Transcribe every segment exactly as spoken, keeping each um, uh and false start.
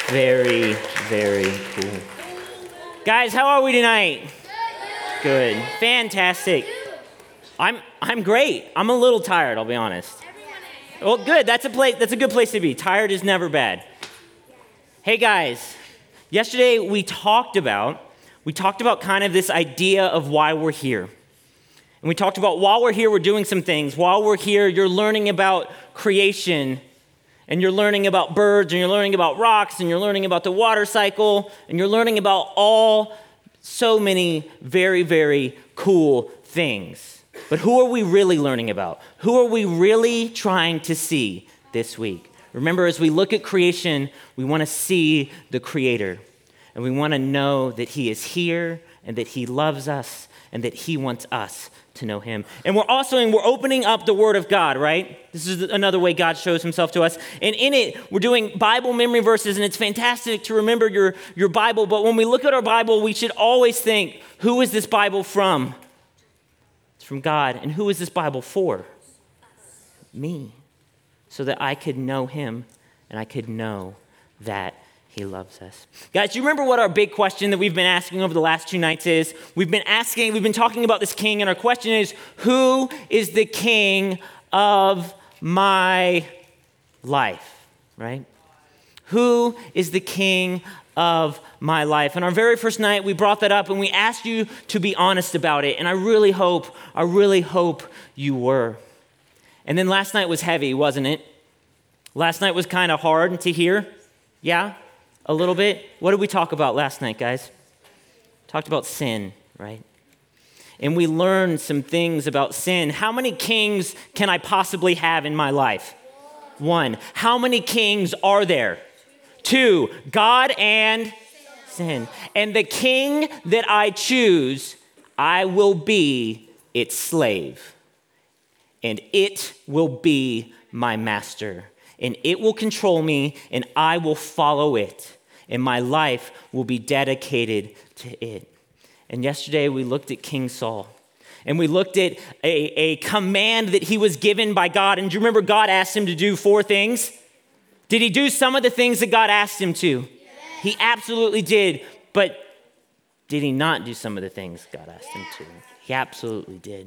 Very, very cool. Guys, how are we tonight? Good. Fantastic. I'm I'm great. I'm a little tired, I'll be honest. Well, good. That's a place that's a good place to be. Tired is never bad. Hey guys, yesterday we talked about we talked about kind of this idea of why we're here. And we talked about while we're here, we're doing some things. While we're here, you're learning about creation, and you're learning about birds, and you're learning about rocks, and you're learning about the water cycle, and you're learning about all so many very, very cool things. But who are we really learning about? Who are we really trying to see this week? Remember, as we look at creation, we want to see the Creator, and we want to know that He is here, and that He loves us, and that He wants us to know Him. And we're also, and we're opening up the Word of God, right? This is another way God shows Himself to us. And in it, we're doing Bible memory verses, and it's fantastic to remember your, your Bible. But when we look at our Bible, we should always think, who is this Bible from? It's from God. And who is this Bible for? Me. So that I could know Him, and I could know that He loves us. Guys, do you remember what our big question that we've been asking over the last two nights is? We've been asking, we've been talking about this king, and our question is, who is the king of my life, right? Who is the king of my life? And our very first night, we brought that up, and we asked you to be honest about it, and I really hope, I really hope you were. And then last night was heavy, wasn't it? Last night was kind of hard to hear, yeah? A little bit. What did we talk about last night, guys? Talked about sin, right? And we learned some things about sin. How many kings can I possibly have in my life? One. How many kings are there? Two. God and sin. And the king that I choose, I will be its slave. And it will be my master. And it will control me, and I will follow it. And my life will be dedicated to it. And yesterday we looked at King Saul. And we looked at a, a command that he was given by God. And do you remember God asked him to do four things? Did he do some of the things that God asked him to? Yes. He absolutely did. But did he not do some of the things God asked him to? He absolutely did.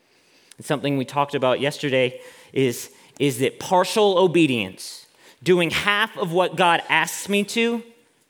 And something we talked about yesterday is is that partial obedience, doing half of what God asks me to,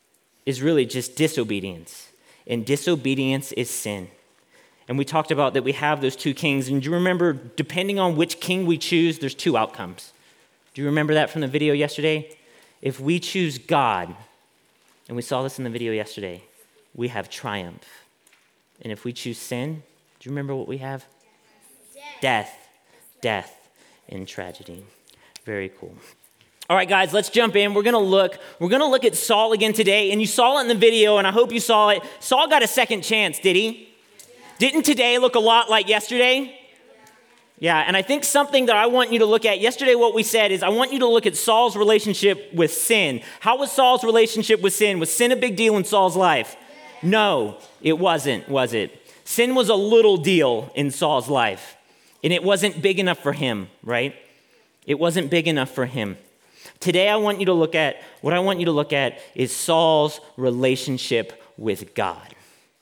is really just disobedience. And disobedience is sin. And we talked about that we have those two kings. And do you remember, depending on which king we choose, there's two outcomes. Do you remember that from the video yesterday? If we choose God, and we saw this in the video yesterday, we have triumph. And if we choose sin, do you remember what we have? Death. Death. Death. In tragedy. Very cool. All right, guys, let's jump in. We're going to look, we're going to look at Saul again today, and you saw it in the video, and I hope you saw it. Saul got a second chance, did he? Yeah. Didn't today look a lot like yesterday? Yeah. yeah, and I think something that I want you to look at, yesterday what we said is I want you to look at Saul's relationship with sin. How was Saul's relationship with sin? Was sin a big deal in Saul's life? Yeah. No, it wasn't, was it? Sin was a little deal in Saul's life. And it wasn't big enough for him, right? It wasn't big enough for him. Today, I want you to look at, what I want you to look at is Saul's relationship with God.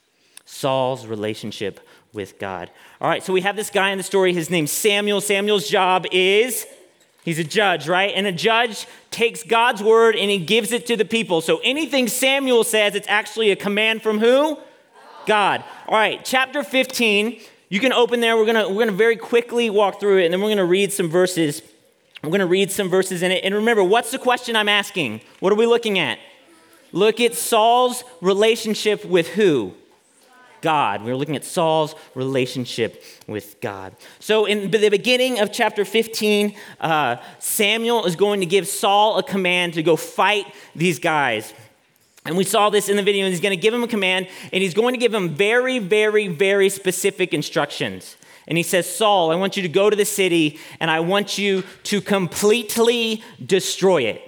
Saul's relationship with God. All right, so we have this guy in the story. His name's Samuel. Samuel's job is, he's a judge, right? And a judge takes God's word and he gives it to the people. So anything Samuel says, it's actually a command from who? God. All right, chapter fifteen. You can open there. We're gonna we're gonna very quickly walk through it, and then we're gonna read some verses. We're gonna read some verses in it. And remember, what's the question I'm asking? What are we looking at? Look at Saul's relationship with who? God. We're looking at Saul's relationship with God. So in the beginning of chapter fifteen, uh, Samuel is going to give Saul a command to go fight these guys. And we saw this in the video, and he's going to give him a command, and he's going to give him very, very, very specific instructions. And he says, Saul, I want you to go to the city, and I want you to completely destroy it.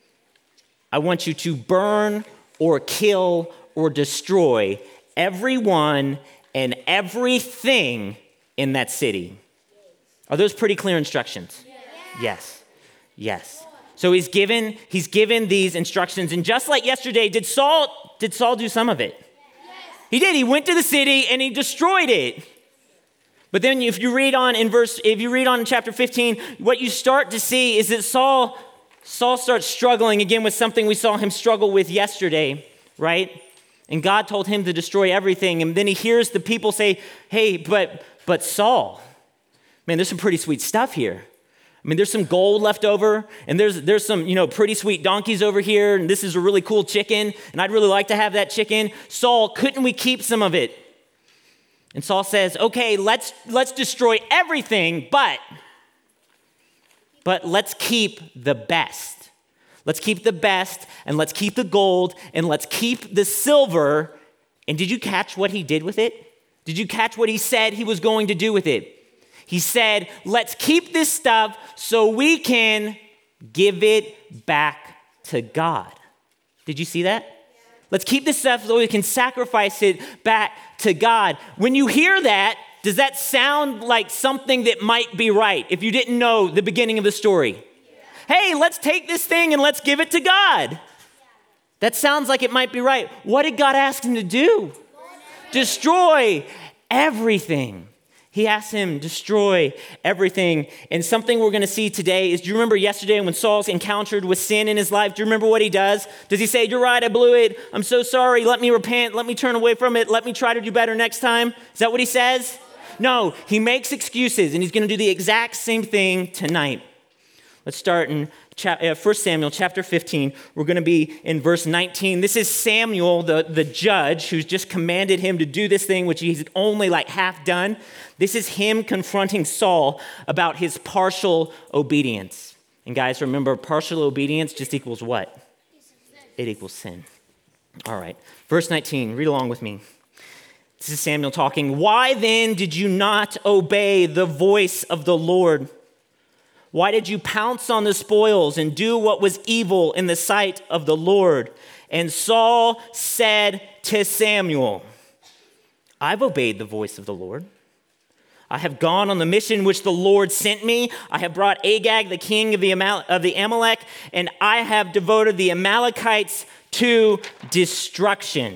I want you to burn or kill or destroy everyone and everything in that city. Are those pretty clear instructions? Yes. Yes. Yes. So he's given, he's given these instructions. And just like yesterday, did Saul, did Saul do some of it? Yes. He did. He went to the city and he destroyed it. But then if you read on in verse, if you read on in chapter fifteen, what you start to see is that Saul, Saul starts struggling again with something we saw him struggle with yesterday, right? And God told him to destroy everything. And then he hears the people say, hey, but, but Saul, man, there's some pretty sweet stuff here. I mean, there's some gold left over, and there's there's some, you know, pretty sweet donkeys over here, and this is a really cool chicken, and I'd really like to have that chicken. Saul, couldn't we keep some of it? And Saul says, okay, let's let's destroy everything, but, but let's keep the best. Let's keep the best, and let's keep the gold, and let's keep the silver. And did you catch what he did with it? Did you catch what he said he was going to do with it? He said, let's keep this stuff so we can give it back to God. Did you see that? Yeah. Let's keep this stuff so we can sacrifice it back to God. When you hear that, does that sound like something that might be right if you didn't know the beginning of the story? Yeah. Hey, let's take this thing and let's give it to God. Yeah. That sounds like it might be right. What did God ask him to do? Destroy everything. He asked him, destroy everything. And something we're going to see today is, do you remember yesterday when Saul's encountered with sin in his life? Do you remember what he does? Does he say, you're right, I blew it. I'm so sorry. Let me repent. Let me turn away from it. Let me try to do better next time. Is that what he says? No, he makes excuses, and he's going to do the exact same thing tonight. Let's start in First Samuel chapter fifteen. We're going to be in verse nineteen. This is Samuel, the, the judge, who's just commanded him to do this thing, which he's only like half done. This is him confronting Saul about his partial obedience. And guys, remember, partial obedience just equals what? It equals sin. All right, verse nineteen, read along with me. This is Samuel talking. Why then did you not obey the voice of the Lord? Why did you pounce on the spoils and do what was evil in the sight of the Lord? And Saul said to Samuel, I've obeyed the voice of the Lord. I have gone on the mission which the Lord sent me. I have brought Agag, the king of the, Amal- of the Amalek, and I have devoted the Amalekites to destruction.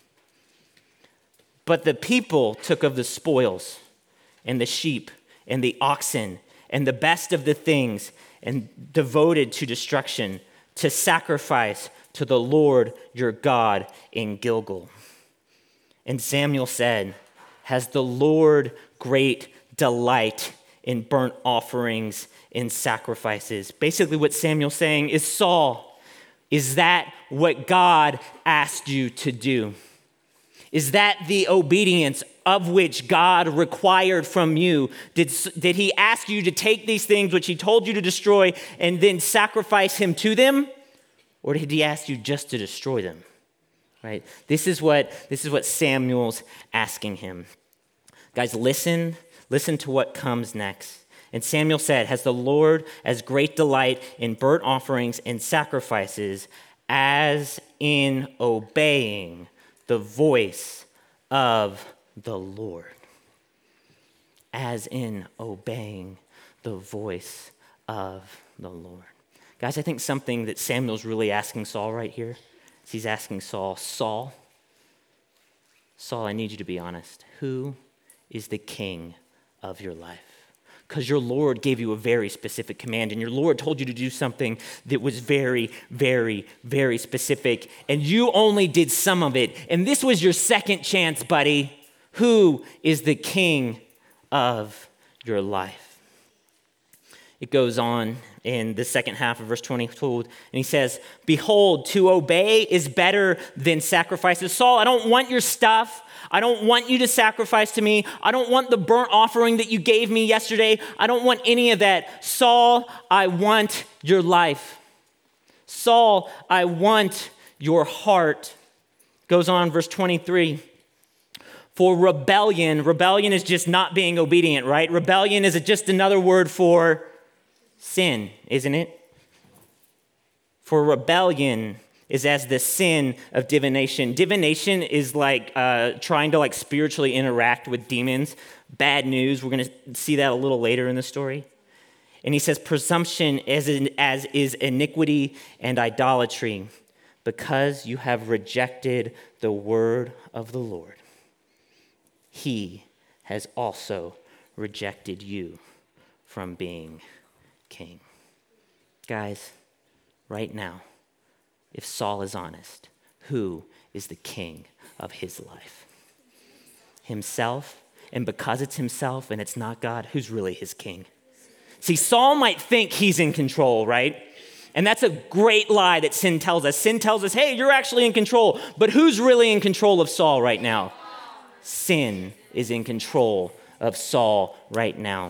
But the people took of the spoils and the sheep and the oxen and the best of the things, and devoted to destruction, to sacrifice to the Lord your God in Gilgal. And Samuel said, has the Lord great delight in burnt offerings and sacrifices? Basically what Samuel's saying is, Saul, is that what God asked you to do? Is that the obedience of which God required from you? Did, did he ask you to take these things which he told you to destroy and then sacrifice him to them? Or did he ask you just to destroy them? Right? This is what, this is what Samuel's asking him. Guys, listen, listen to what comes next. And Samuel said, has the Lord as great delight in burnt offerings and sacrifices as in obeying the voice of the Lord? As in obeying the voice of the Lord. Guys, I think something that Samuel's really asking Saul right here is he's asking Saul, Saul, Saul, I need you to be honest. Who is the king of your life? Because your Lord gave you a very specific command, and your Lord told you to do something that was very, very, very specific, and you only did some of it. And this was your second chance, buddy. Who is the king of your life? It goes on in the second half of verse twenty-two, and he says, behold, to obey is better than sacrifices. Saul, I don't want your stuff. I don't want you to sacrifice to me. I don't want the burnt offering that you gave me yesterday. I don't want any of that. Saul, I want your life. Saul, I want your heart. Goes on, verse twenty-three. For rebellion, rebellion is just not being obedient, right? Rebellion is just another word for sin, isn't it? For rebellion is as the sin of divination. Divination is like uh, trying to like spiritually interact with demons. Bad news. We're going to see that a little later in the story. And he says, presumption as, in, as is iniquity and idolatry, because you have rejected the word of the Lord. He has also rejected you from being king. Guys, right now, if Saul is honest, who is the king of his life? Himself. And because it's himself and it's not God, who's really his king? See, Saul might think he's in control, right? And that's a great lie that sin tells us. Sin tells us, hey, you're actually in control. But who's really in control of Saul right now? Sin is in control of Saul right now.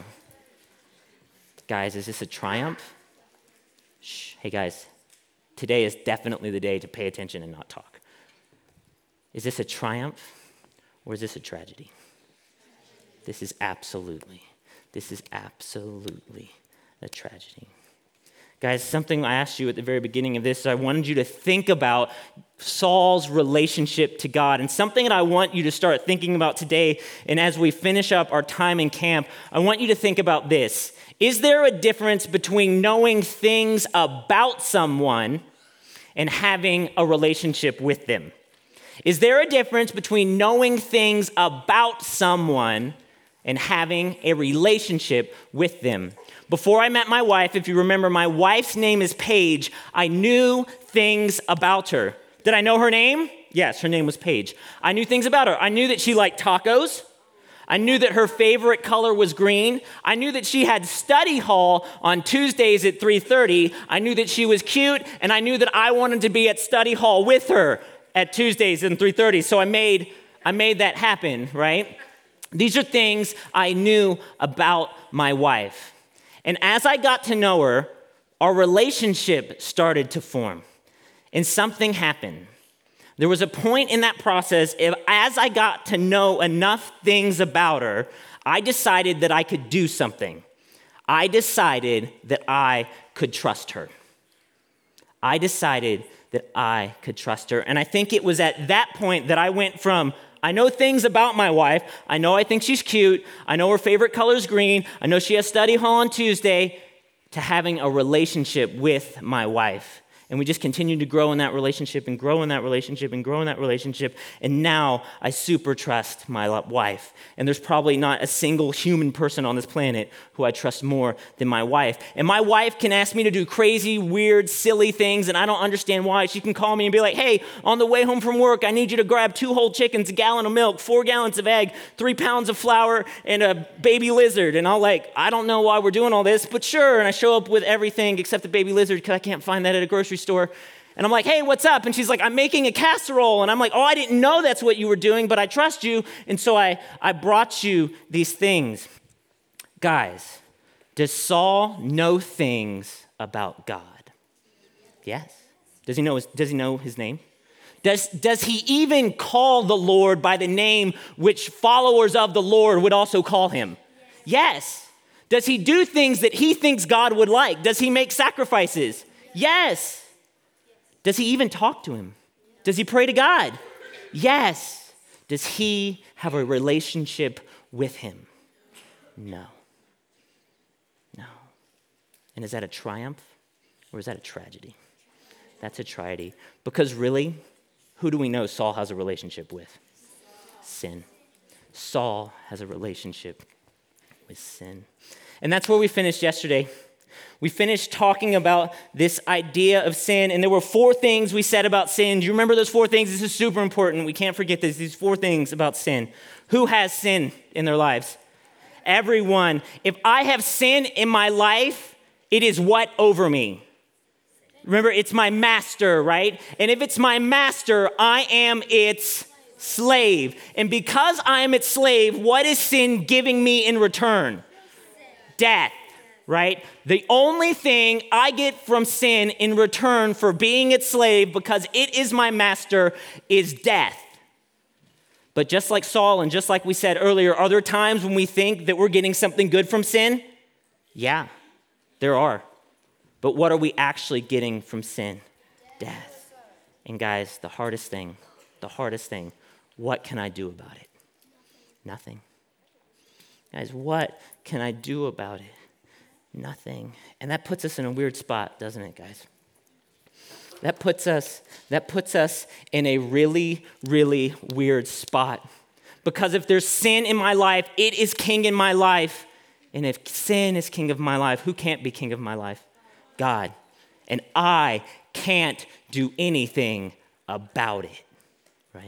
Guys, is this a triumph? Shh. Hey, guys, today is definitely the day to pay attention and not talk. Is this a triumph or is this a tragedy? This is absolutely, this is absolutely a tragedy. Guys, something I asked you at the very beginning of this, I wanted you to think about Saul's relationship to God, and something that I want you to start thinking about today, and as we finish up our time in camp, I want you to think about this. Is there a difference between knowing things about someone and having a relationship with them? Is there a difference between knowing things about someone and having a relationship with them? Before I met my wife, if you remember, my wife's name is Paige. I knew things about her. Did I know her name? Yes, her name was Paige. I knew things about her. I knew that she liked tacos. I knew that her favorite color was green. I knew that she had study hall on Tuesdays at three thirty. I knew that she was cute, and I knew that I wanted to be at study hall with her at Tuesdays at three thirty. So I made, I made that happen, right? These are things I knew about my wife. And as I got to know her, our relationship started to form. And something happened. There was a point in that process, if, as I got to know enough things about her, I decided that I could do something. I decided that I could trust her. I decided that I could trust her. And I think it was at that point that I went from, I know things about my wife. I know I think she's cute. I know her favorite color is green. I know she has study hall on Tuesday, to having a relationship with my wife. And we just continued to grow in that relationship and grow in that relationship and grow in that relationship. And now I super trust my wife. And there's probably not a single human person on this planet who I trust more than my wife. And my wife can ask me to do crazy, weird, silly things, and I don't understand why. She can call me and be like, hey, on the way home from work, I need you to grab two whole chickens, a gallon of milk, four gallons of egg, three pounds of flour, and a baby lizard. And I'll like, I don't know why we're doing all this, but sure. And I show up with everything except the baby lizard because I can't find that at a grocery store. And I'm like, hey, what's up? And she's like, I'm making a casserole. And I'm like, oh, I didn't know that's what you were doing, but I trust you. And so I, I brought you these things. Guys, does Saul know things about God? Yes. Does he know his, does he know his name? Does, does he even call the Lord by the name which followers of the Lord would also call him? Yes. Does he do things that he thinks God would like? Does he make sacrifices? Yes. Does he even talk to him? Does he pray to God? Yes. Does he have a relationship with him? No. No. And is that a triumph or is that a tragedy? That's a tragedy. Because really, who do we know Saul has a relationship with? Sin. Saul has a relationship with sin. And that's where we finished yesterday. We finished talking about this idea of sin, and there were four things we said about sin. Do you remember those four things? This is super important. We can't forget this. These four things about sin. Who has sin in their lives? Everyone. If I have sin in my life, it is what over me? Remember, it's my master, right? And if it's my master, I am its slave. And because I am its slave, what is sin giving me in return? Death. Right? The only thing I get from sin in return for being its slave, because it is my master, is death. But just like Saul and just like we said earlier, are there times when we think that we're getting something good from sin? Yeah, there are. But what are we actually getting from sin? Death. And guys, the hardest thing, the hardest thing, what can I do about it? Nothing. Guys, what can I do about it? Nothing. And that puts us in a weird spot, doesn't it, guys? That puts us, that puts us in a really, really weird spot. Because if there's sin in my life, it is king in my life. And if sin is king of my life, who can't be king of my life? God. And I can't do anything about it, right?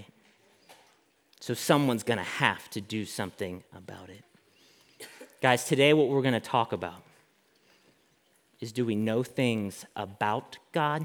So someone's going to have to do something about it. Guys, today what we're going to talk about is, do we know things about God,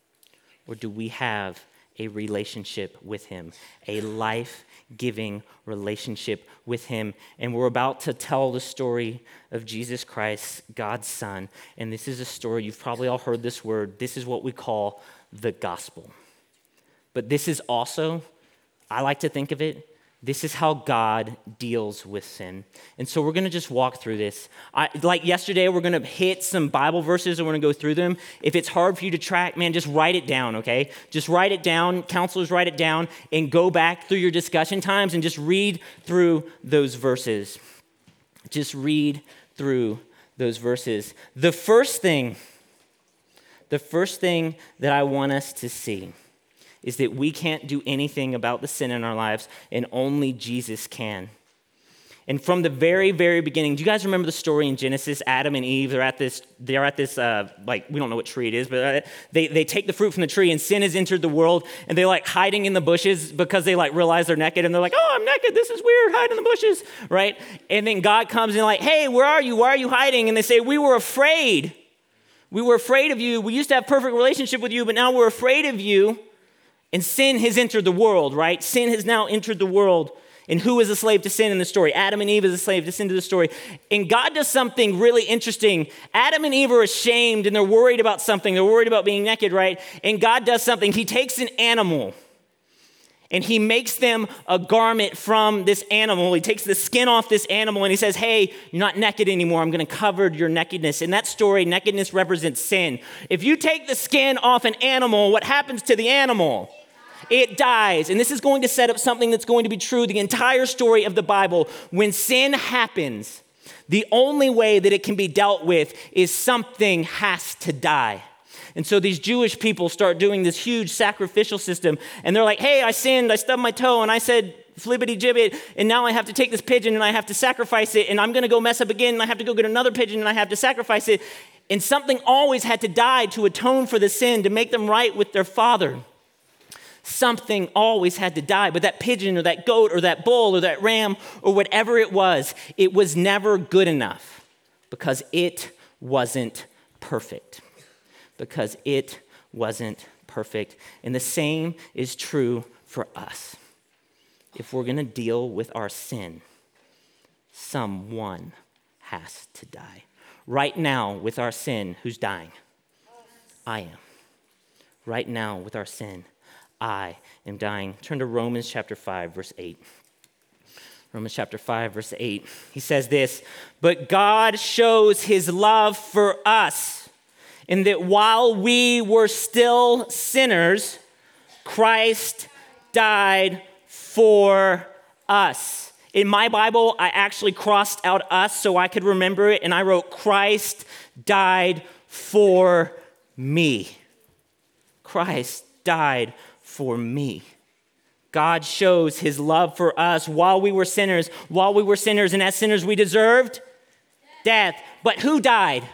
or do we have a relationship with him, a life-giving relationship with him? And we're about to tell the story of Jesus Christ, God's Son. And this is a story, you've probably all heard this word. This is what we call the gospel. But this is also, I like to think of it, this is how God deals with sin. And so we're going to just walk through this. I, like yesterday, we're going to hit some Bible verses and we're going to go through them. If it's hard for you to track, man, just write it down, okay? Just write it down. Counselors, write it down and go back through your discussion times and just read through those verses. Just read through those verses. The first thing, the first thing that I want us to see is that we can't do anything about the sin in our lives, and only Jesus can. And from the very, very beginning, do you guys remember the story in Genesis? Adam and Eve, they're at this, they're at this, uh, like, we don't know what tree it is, but they, they take the fruit from the tree, and sin has entered the world, and they're like hiding in the bushes because they like realize they're naked, and they're like, oh, I'm naked, this is weird, hide in the bushes, right? And then God comes and like, hey, where are you? Why are you hiding? And they say, we were afraid. We were afraid of you. We used to have perfect relationship with you, but now we're afraid of you. And sin has entered the world, right? Sin has now entered the world. And who is a slave to sin in the story? Adam and Eve is a slave to sin to the story. And God does something really interesting. Adam and Eve are ashamed and they're worried about something. They're worried about being naked, right? And God does something. He takes an animal and he makes them a garment from this animal. He takes the skin off this animal and he says, hey, you're not naked anymore. I'm going to cover your nakedness. In that story, nakedness represents sin. If you take the skin off an animal, what happens to the animal? It dies. And this is going to set up something that's going to be true the entire story of the Bible. When sin happens, the only way that it can be dealt with is something has to die. And so these Jewish people start doing this huge sacrificial system. And they're like, hey, I sinned, I stubbed my toe, and I said flibbity gibbet, and now I have to take this pigeon and I have to sacrifice it, and I'm going to go mess up again, and I have to go get another pigeon and I have to sacrifice it. And something always had to die to atone for the sin, to make them right with their Father. Something always had to die, but that pigeon or that goat or that bull or that ram or whatever it was, it was never good enough because it wasn't perfect. Because it wasn't perfect. And the same is true for us. If we're going to deal with our sin, someone has to die. Right now, with our sin, who's dying? I am. Right now, with our sin, I am dying. Turn to Romans chapter five, verse eight. Romans chapter five, verse eight. He says this, but God shows his love for us in that while we were still sinners, Christ died for us. In my Bible, I actually crossed out us so I could remember it, and I wrote, Christ died for me. Christ died for me. God shows his love for us while we were sinners. While we were sinners, and as sinners we deserved death. But who died?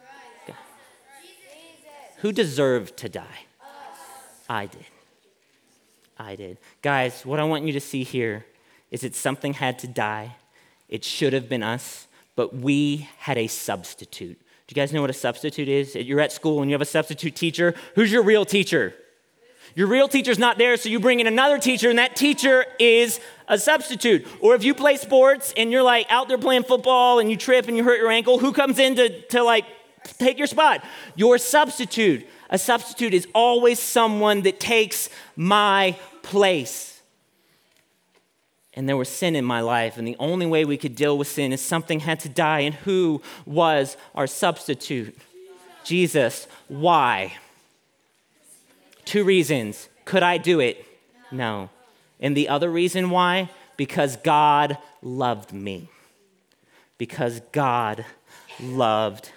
Who deserved to die? I did. I did. Guys, what I want you to see here is that something had to die. It should have been us, but we had a substitute. Do you guys know what a substitute is? You're at school and you have a substitute teacher. Who's your real teacher? Your real teacher's not there, so you bring in another teacher, and that teacher is a substitute. Or if you play sports and you're like out there playing football and you trip and you hurt your ankle, who comes in to, to like take your spot? Your substitute. A substitute is always someone that takes my place. And there was sin in my life, and the only way we could deal with sin is something had to die. And who was our substitute? Jesus. Why? Two reasons. Could I do it? No. And the other reason why? Because God loved me. Because God loved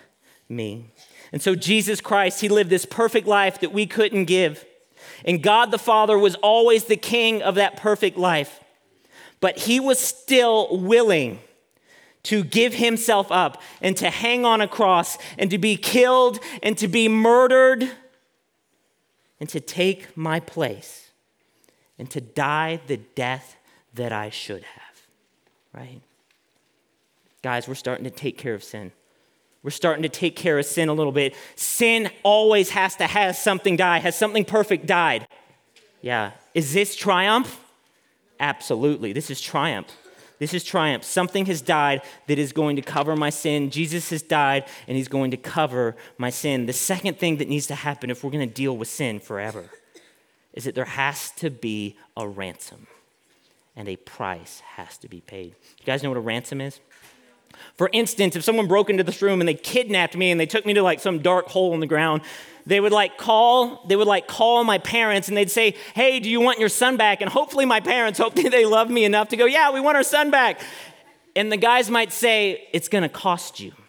me. And so Jesus Christ, he lived this perfect life that we couldn't give. And God the Father was always the king of that perfect life. But he was still willing to give himself up and to hang on a cross and to be killed and to be murdered and to take my place and to die the death that I should have, right? Guys, we're starting to take care of sin. We're starting to take care of sin a little bit. Sin always has to have something die. Has something perfect died? Yeah. Is this triumph? Absolutely. This is triumph. This is triumph. Something has died that is going to cover my sin. Jesus has died, and he's going to cover my sin. The second thing that needs to happen if we're going to deal with sin forever is that there has to be a ransom, and a price has to be paid. You guys know what a ransom is? For instance, if someone broke into this room and they kidnapped me and they took me to like some dark hole in the ground, they would like call, they would like call my parents and they'd say, hey, do you want your son back? And hopefully my parents, hopefully they love me enough to go, yeah, we want our son back. And the guys might say, it's gonna cost you.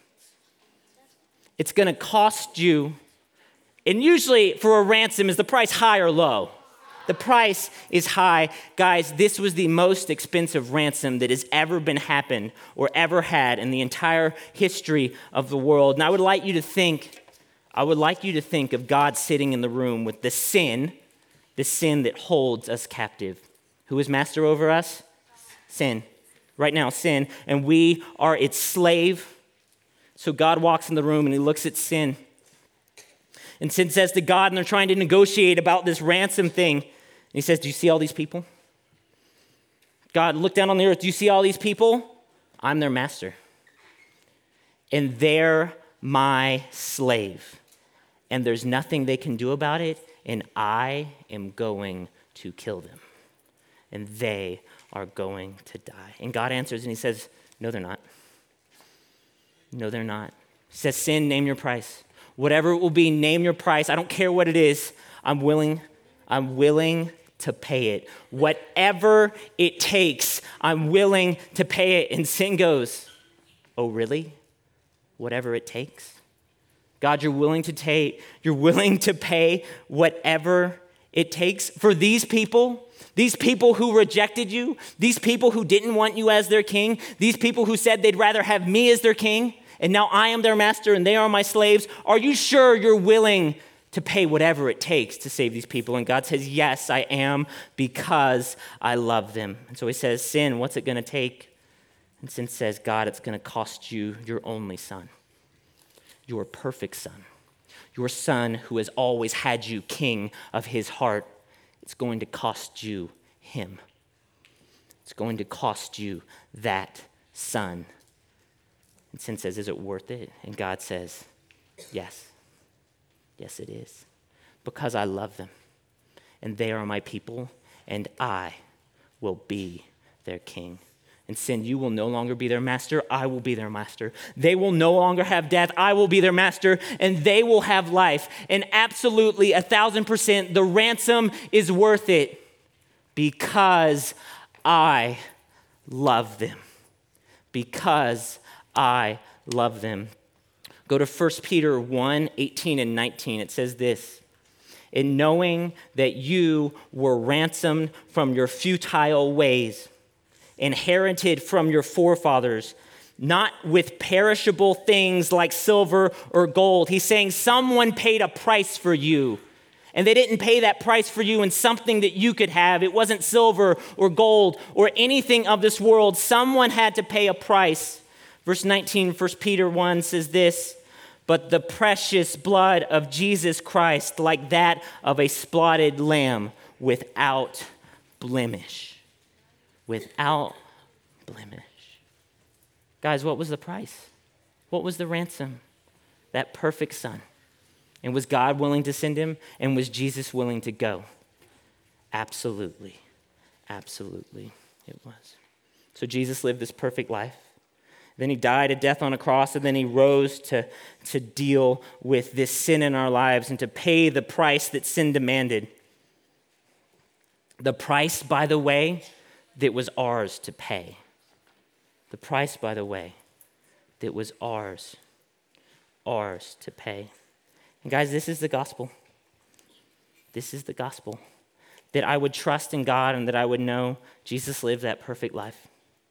It's gonna cost you. And usually for a ransom, is the price high or low? The price is high. Guys, this was the most expensive ransom that has ever been happened or ever had in the entire history of the world. And I would like you to think, I would like you to think of God sitting in the room with the sin, the sin that holds us captive. Who is master over us? Sin. Right now, sin. And we are its slave. So God walks in the room and he looks at sin. And sin says to God, and they're trying to negotiate about this ransom thing. And he says, do you see all these people? God, look down on the earth. Do you see all these people? I'm their master. And they're my slave. And there's nothing they can do about it. And I am going to kill them. And they are going to die. And God answers and he says, no, they're not. No, they're not. He says, sin, name your price. Whatever it will be, name your price. I don't care what it is. I'm willing, I'm willing to pay it. Whatever it takes, I'm willing to pay it. And sin goes, oh, really? Whatever it takes? God, you're willing to take, you're willing to pay whatever it takes for these people, these people who rejected you, these people who didn't want you as their king, these people who said they'd rather have me as their king, and now I am their master and they are my slaves. Are you sure you're willing to pay whatever it takes to save these people? And God says, yes, I am, because I love them. And so he says, sin, what's it going to take? And sin says, God, it's going to cost you your only son, your perfect son, your son who has always had you king of his heart. It's going to cost you him. It's going to cost you that son. And sin says, is it worth it? And God says, yes. Yes, it is. Because I love them. And they are my people. And I will be their king. And sin, you will no longer be their master. I will be their master. They will no longer have death. I will be their master. And they will have life. And absolutely, a thousand percent, the ransom is worth it. Because I love them. Because I love them. Go to First Peter one, eighteen and nineteen. It says this, in knowing that you were ransomed from your futile ways, inherited from your forefathers, not with perishable things like silver or gold. He's saying someone paid a price for you. And they didn't pay that price for you in something that you could have. It wasn't silver or gold or anything of this world. Someone had to pay a price. Verse nineteen, First Peter one says this, but the precious blood of Jesus Christ, like that of a spotted lamb, without blemish. Without blemish. Guys, what was the price? What was the ransom? That perfect son. And was God willing to send him? And was Jesus willing to go? Absolutely. Absolutely, it was. So Jesus lived this perfect life. Then he died a death on a cross, and then he rose to, to deal with this sin in our lives and to pay the price that sin demanded. The price, by the way, that was ours to pay. The price, by the way, that was ours, ours to pay. And guys, this is the gospel. This is the gospel. That I would trust in God and that I would know Jesus lived that perfect life.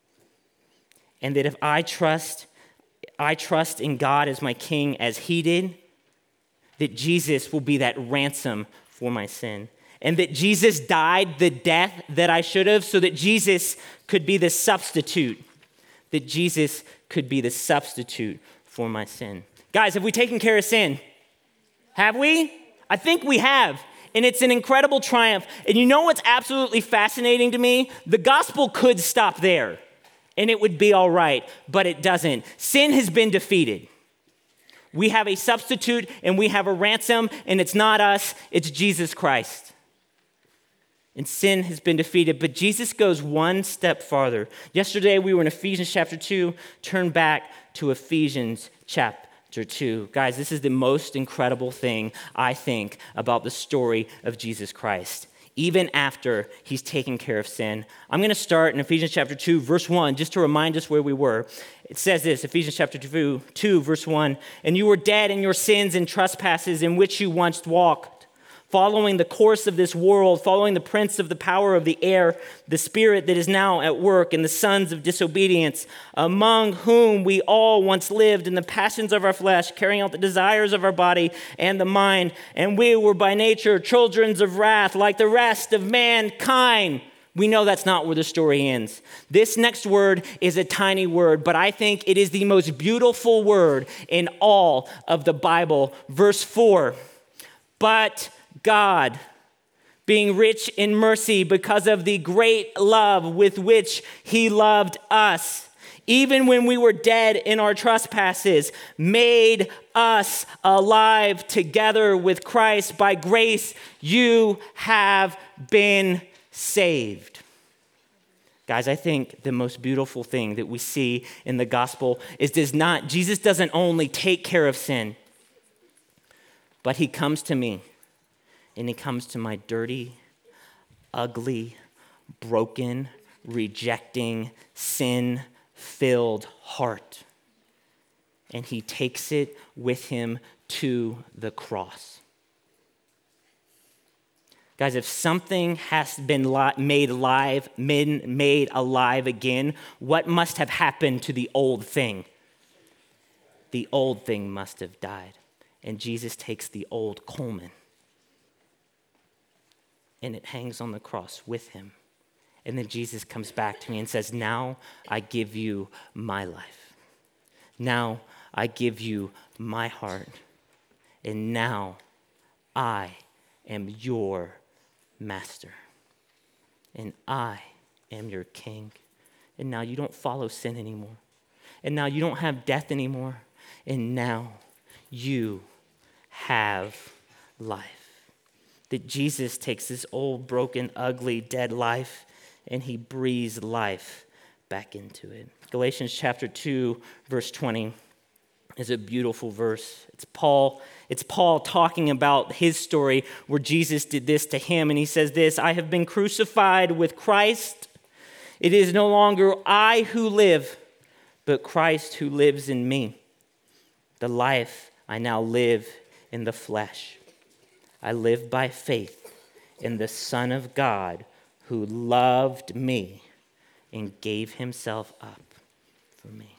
And that if I trust, I trust in God as my king as he did, that Jesus will be that ransom for my sin. And that Jesus died the death that I should have so that Jesus could be the substitute. That Jesus could be the substitute for my sin. Guys, have we taken care of sin? Have we? I think we have. And it's an incredible triumph. And you know what's absolutely fascinating to me? The gospel could stop there and it would be all right, but it doesn't. Sin has been defeated. We have a substitute and we have a ransom, and it's not us, it's Jesus Christ. And sin has been defeated, but Jesus goes one step farther. Yesterday we were in Ephesians chapter two. Turn back to Ephesians chapter two. Guys, this is the most incredible thing, I think, about the story of Jesus Christ. Even after he's taken care of sin. I'm going to start in Ephesians chapter two, verse one, just to remind us where we were. It says this, Ephesians chapter two, two, verse one, "And you were dead in your sins and trespasses in which you once walked, following the course of this world, following the prince of the power of the air, the spirit that is now at work in the sons of disobedience, among whom we all once lived in the passions of our flesh, carrying out the desires of our body and the mind. And we were by nature children of wrath, like the rest of mankind." We know that's not where the story ends. This next word is a tiny word, but I think it is the most beautiful word in all of the Bible. Verse four, "But God, being rich in mercy because of the great love with which he loved us, even when we were dead in our trespasses, made us alive together with Christ. By grace you have been saved." Guys, I think the most beautiful thing that we see in the gospel is does not Jesus doesn't only take care of sin, but he comes to me. And he comes to my dirty, ugly, broken, rejecting, sin-filled heart. And he takes it with him to the cross. Guys, if something has been made alive, made alive again, what must have happened to the old thing? The old thing must have died. And Jesus takes the old Coleman, and it hangs on the cross with him. And then Jesus comes back to me and says, "Now I give you my life. Now I give you my heart. And now I am your master. And I am your king. And now you don't follow sin anymore. And now you don't have death anymore. And now you have life." That Jesus takes this old, broken, ugly, dead life and he breathes life back into it. Galatians chapter two, verse twenty is a beautiful verse. It's Paul, it's Paul talking about his story where Jesus did this to him, and he says this, "I have been crucified with Christ. It is no longer I who live, but Christ who lives in me. The life I now live in the flesh, I live by faith in the Son of God who loved me and gave himself up for me."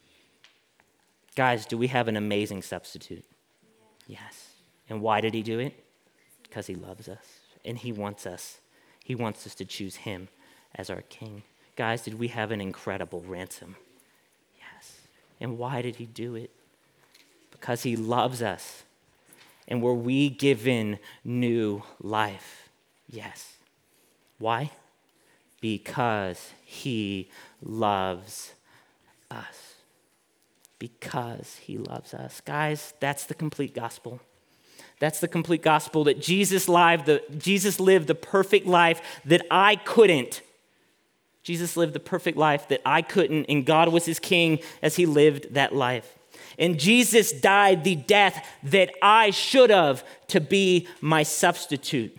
Guys, do we have an amazing substitute? Yes. And why did he do it? Because he loves us and he wants us. He wants us to choose him as our king. Guys, did we have an incredible ransom? Yes. And why did he do it? Because he loves us. And were we given new life? Yes. Why? Because he loves us. Because he loves us. Guys, that's the complete gospel. That's the complete gospel, that Jesus lived the, Jesus lived the perfect life that I couldn't. Jesus lived the perfect life that I couldn't, and God was his king as he lived that life. And Jesus died the death that I should have to be my substitute.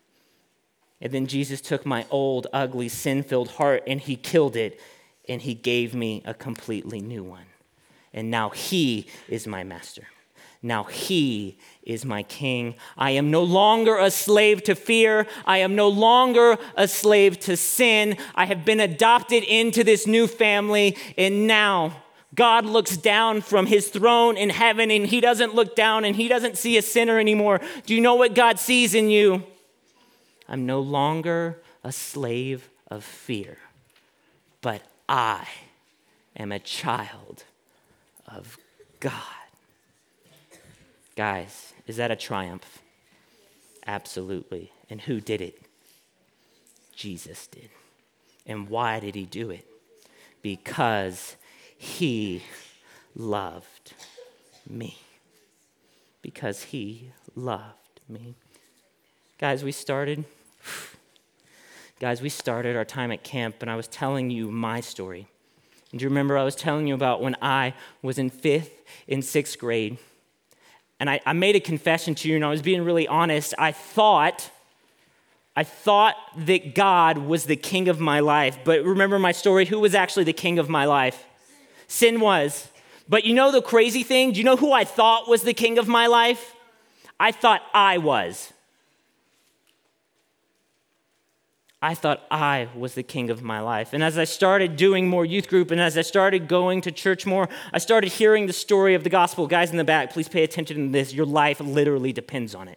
And then Jesus took my old, ugly, sin-filled heart and he killed it, and he gave me a completely new one. And now he is my master. Now he is my king. I am no longer a slave to fear. I am no longer a slave to sin. I have been adopted into this new family, and now God looks down from his throne in heaven, and he doesn't look down and he doesn't see a sinner anymore. Do you know what God sees in you? I'm no longer a slave of fear, but I am a child of God. Guys, is that a triumph? Absolutely. And who did it? Jesus did. And why did he do it? Because he loved me. Because he loved me. Guys, we started, guys, we started our time at camp, and I was telling you my story. And do you remember I was telling you about when I was in fifth and sixth grade? And I, I made a confession to you, and I was being really honest. I thought, I thought that God was the king of my life. But remember my story, who was actually the king of my life? Sin was. But you know the crazy thing? Do you know who I thought was the king of my life? I thought I was. I thought I was the king of my life. And as I started doing more youth group and as I started going to church more, I started hearing the story of the gospel. Guys in the back, please pay attention to this. Your life literally depends on it.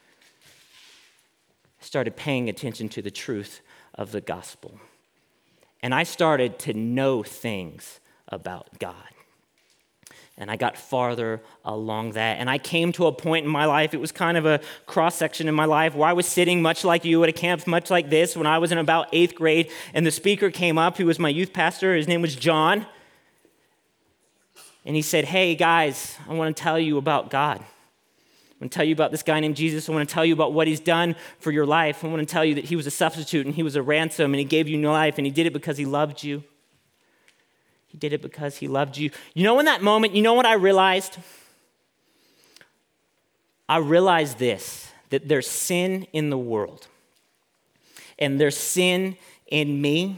I started paying attention to the truth of the gospel. And I started to know things about God. And I got farther along that. And I came to a point in my life, it was kind of a cross-section in my life where I was sitting much like you at a camp, much like this, when I was in about eighth grade. And the speaker came up, he was my youth pastor, his name was John. And he said, hey guys, I want to tell you about God. I want to tell you about this guy named Jesus. I want to tell you about what he's done for your life. I want to tell you that he was a substitute and he was a ransom and he gave you new life and he did it because he loved you. He did it because he loved you. You know, in that moment, you know what I realized? I realized this, that there's sin in the world. And there's sin in me.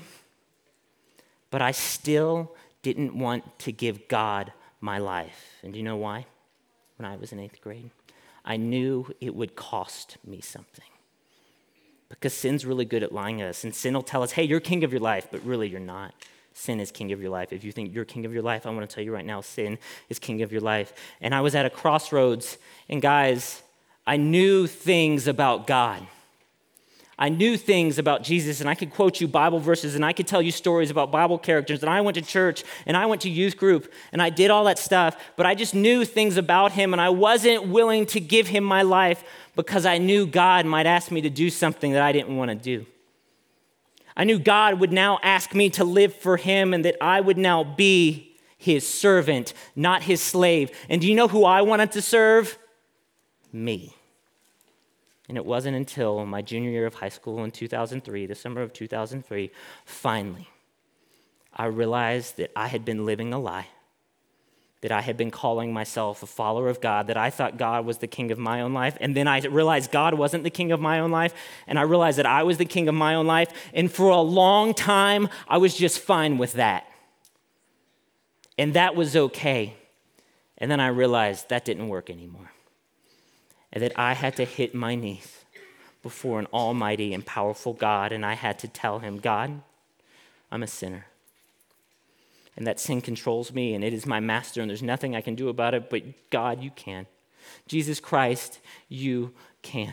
But I still didn't want to give God my life. And do you know why? When I was in eighth grade, I knew it would cost me something. Because sin's really good at lying to us. And sin will tell us, hey, you're king of your life, but really you're not. Sin is king of your life. If you think you're king of your life, I want to tell you right now, sin is king of your life. And I was at a crossroads, and guys, I knew things about God. I knew things about Jesus, and I could quote you Bible verses, and I could tell you stories about Bible characters, and I went to church, and I went to youth group, and I did all that stuff, but I just knew things about him, and I wasn't willing to give him my life because I knew God might ask me to do something that I didn't want to do. I knew God would now ask me to live for him and that I would now be his servant, not his slave. And do you know who I wanted to serve? Me. And it wasn't until my junior year of high school in two thousand three, the summer of two thousand three, finally, I realized that I had been living a lie, that I had been calling myself a follower of God, that I thought God was the king of my own life, and then I realized God wasn't the king of my own life, and I realized that I was the king of my own life, and for a long time, I was just fine with that. And that was okay. And then I realized that didn't work anymore, and that I had to hit my knees before an almighty and powerful God, and I had to tell him, God, I'm a sinner. And that sin controls me, and it is my master, and there's nothing I can do about it, but God, you can. Jesus Christ, you can.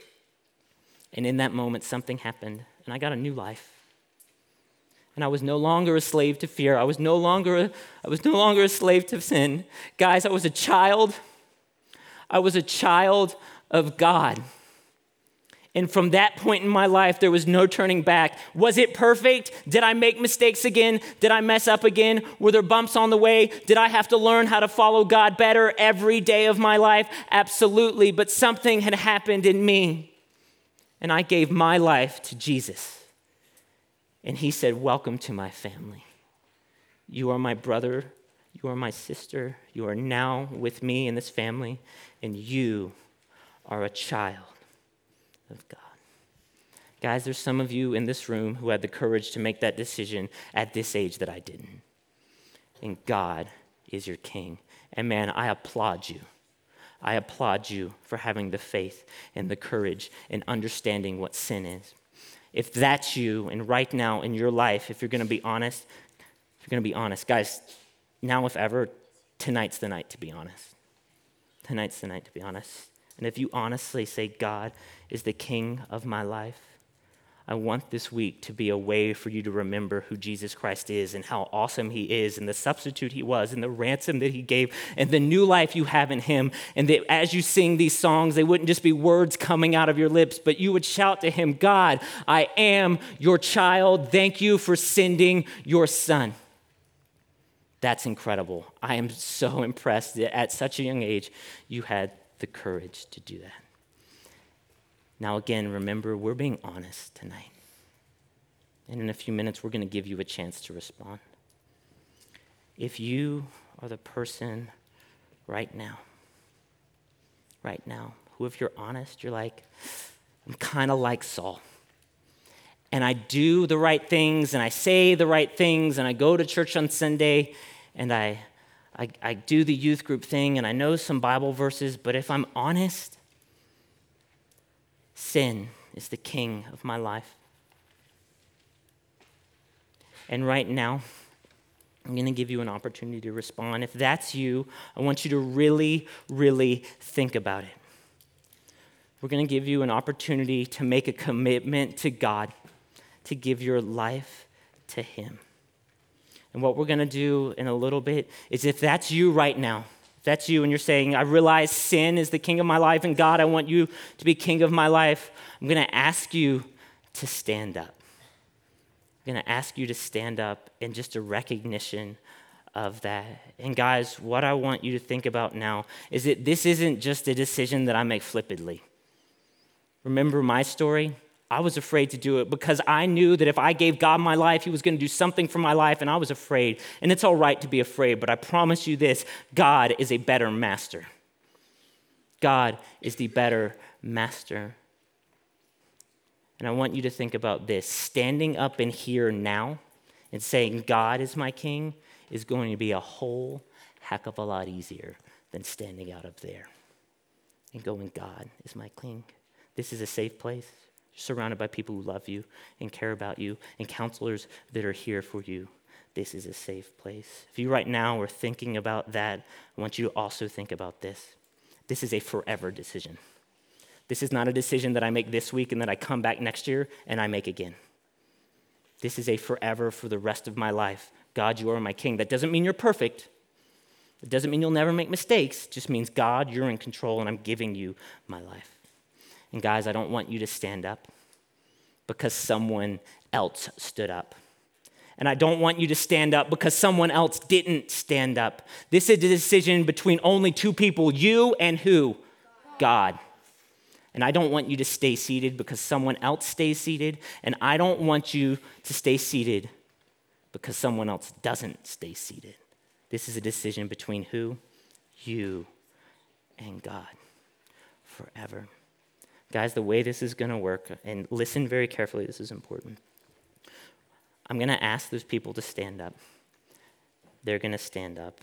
And in that moment, something happened, and I got a new life. And I was no longer a slave to fear. I was no longer a, I was no longer a slave to sin. Guys, I was a child. I was a child of God. And from that point in my life, there was no turning back. Was it perfect? Did I make mistakes again? Did I mess up again? Were there bumps on the way? Did I have to learn how to follow God better every day of my life? Absolutely. But something had happened in me. And I gave my life to Jesus. And he said, welcome to my family. You are my brother. You are my sister. You are now with me in this family. And you are a child of God. Guys, there's some of you in this room who had the courage to make that decision at this age that I didn't. And God is your king. And man, I applaud you. I applaud you for having the faith and the courage and understanding what sin is. If that's you, and right now in your life, if you're going to be honest, if you're going to be honest, guys, now if ever, tonight's the night to be honest. Tonight's the night to be honest. And if you honestly say, God is the king of my life, I want this week to be a way for you to remember who Jesus Christ is and how awesome he is and the substitute he was and the ransom that he gave and the new life you have in him. And that as you sing these songs, they wouldn't just be words coming out of your lips, but you would shout to him, God, I am your child. Thank you for sending your son. That's incredible. I am so impressed that at such a young age, you had the courage to do that. Now, again, remember, we're being honest tonight. And in a few minutes, we're going to give you a chance to respond. If you are the person right now, right now, who, if you're honest, you're like, I'm kind of like Saul. And I do the right things, and I say the right things, and I go to church on Sunday, and I, I, I do the youth group thing, and I know some Bible verses, but if I'm honest, sin is the king of my life. And right now, I'm going to give you an opportunity to respond. If that's you, I want you to really, really think about it. We're going to give you an opportunity to make a commitment to God, to give your life to him. And what we're going to do in a little bit is, if that's you right now, that's you and you're saying, I realize sin is the king of my life, and God, I want you to be king of my life, I'm going to ask you to stand up. I'm going to ask you to stand up in just a recognition of that. And guys, what I want you to think about now is that this isn't just a decision that I make flippantly. Remember my story? I was afraid to do it because I knew that if I gave God my life, he was going to do something for my life, and I was afraid. And it's all right to be afraid, but I promise you this, God is a better master. God is the better master. And I want you to think about this. Standing up in here now and saying, God is my king, is going to be a whole heck of a lot easier than standing out up there and going, God is my king. This is a safe place. You're surrounded by people who love you and care about you and counselors that are here for you. This is a safe place. If you right now are thinking about that, I want you to also think about this. This is a forever decision. This is not a decision that I make this week and that I come back next year and I make again. This is a forever, for the rest of my life. God, you are my king. That doesn't mean you're perfect. It doesn't mean you'll never make mistakes. It just means, God, you're in control and I'm giving you my life. And guys, I don't want you to stand up because someone else stood up. And I don't want you to stand up because someone else didn't stand up. This is a decision between only two people, you and who? God. And I don't want you to stay seated because someone else stays seated. And I don't want you to stay seated because someone else doesn't stay seated. This is a decision between who? You and God forever. Guys, the way this is going to work, and listen very carefully, this is important. I'm going to ask those people to stand up. They're going to stand up.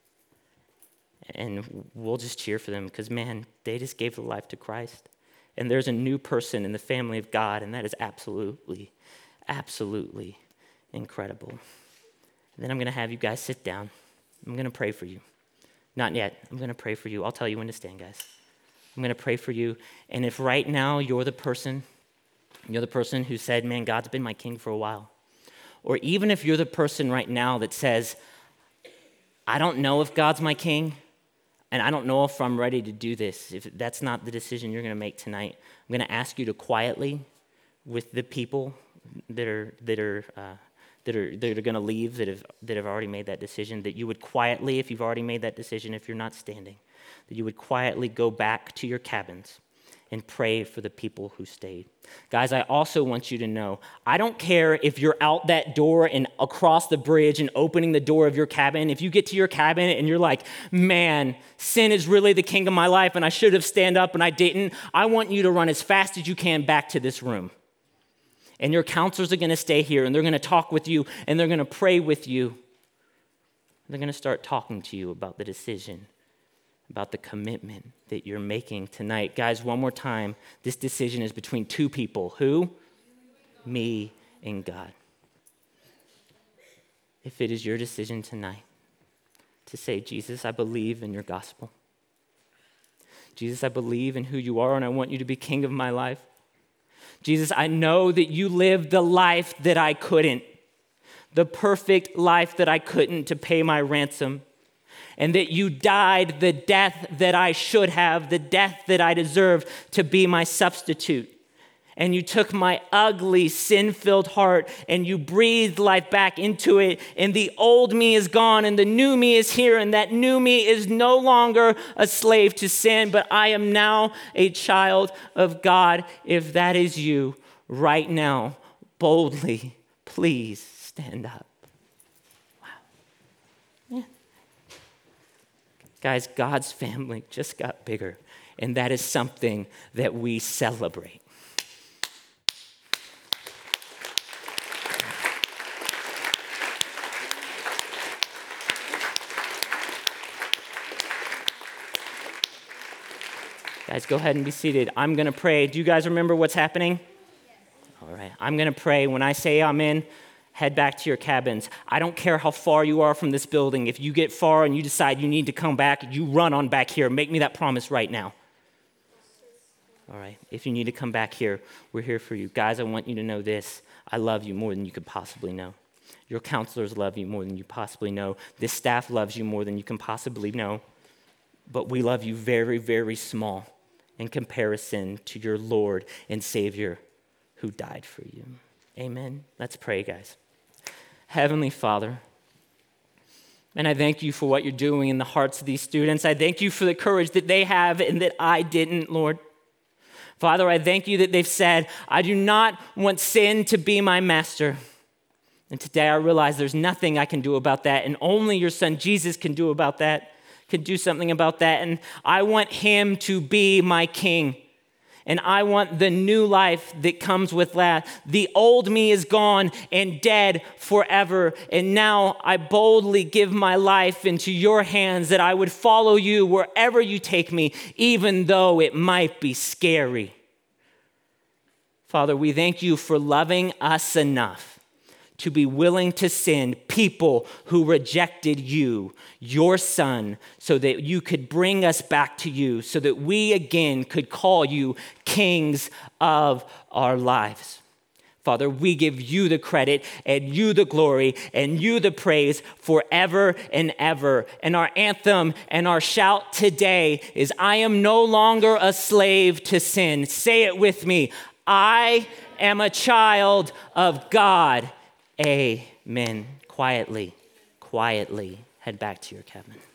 And we'll just cheer for them because, man, they just gave their life to Christ. And there's a new person in the family of God, and that is absolutely, absolutely incredible. And then I'm going to have you guys sit down. I'm going to pray for you. Not yet. I'm going to pray for you. I'll tell you when to stand, guys. I'm going to pray for you. And if right now you're the person, you're the person who said, man, God's been my king for a while. Or even if you're the person right now that says, I don't know if God's my king, and I don't know if I'm ready to do this. If that's not the decision you're going to make tonight, I'm going to ask you to quietly, with the people that are that are uh, that are that are going to leave, that have that have already made that decision, that you would quietly, if you've already made that decision, if you're not standing, that you would quietly go back to your cabins and pray for the people who stayed. Guys, I also want you to know, I don't care if you're out that door and across the bridge and opening the door of your cabin. If you get to your cabin and you're like, man, sin is really the king of my life and I should have stand up and I didn't, I want you to run as fast as you can back to this room. And your counselors are going to stay here and they're going to talk with you and they're going to pray with you. They're going to start talking to you about the decision about the commitment that you're making tonight. Guys, one more time, this decision is between two people. Who? Me and God. If it is your decision tonight to say, Jesus, I believe in your gospel. Jesus, I believe in who you are, and I want you to be king of my life. Jesus, I know that you lived the life that I couldn't, the perfect life that I couldn't to pay my ransom, and that you died the death that I should have, the death that I deserve to be my substitute. And you took my ugly, sin-filled heart and you breathed life back into it. And the old me is gone and the new me is here. And that new me is no longer a slave to sin, but I am now a child of God. If that is you right now, boldly, please stand up. Wow. Yeah. Guys, God's family just got bigger. And that is something that we celebrate. Guys, go ahead and be seated. I'm going to pray. Do you guys remember what's happening? All right. I'm going to pray. When I say amen, head back to your cabins. I don't care how far you are from this building. If you get far and you decide you need to come back, you run on back here. Make me that promise right now. All right. If you need to come back here, we're here for you. Guys, I want you to know this. I love you more than you could possibly know. Your counselors love you more than you possibly know. This staff loves you more than you can possibly know. But we love you very, very small in comparison to your Lord and Savior who died for you. Amen. Let's pray, guys. Heavenly Father, and I thank you for what you're doing in the hearts of these students. I thank you for the courage that they have and that I didn't, Lord. Father, I thank you that they've said, I do not want sin to be my master. And today I realize there's nothing I can do about that, and only your son Jesus can do about that. Can do something about that. And I want him to be my king. And I want the new life that comes with that. The old me is gone and dead forever. And now I boldly give my life into your hands that I would follow you wherever you take me, even though it might be scary. Father, we thank you for loving us enough to be willing to send people who rejected you, your son, so that you could bring us back to you, so that we again could call you kings of our lives. Father, we give you the credit and you the glory and you the praise forever and ever. And our anthem and our shout today is, I am no longer a slave to sin. Say it with me. I am a child of God. Amen. Quietly, quietly head back to your cabin.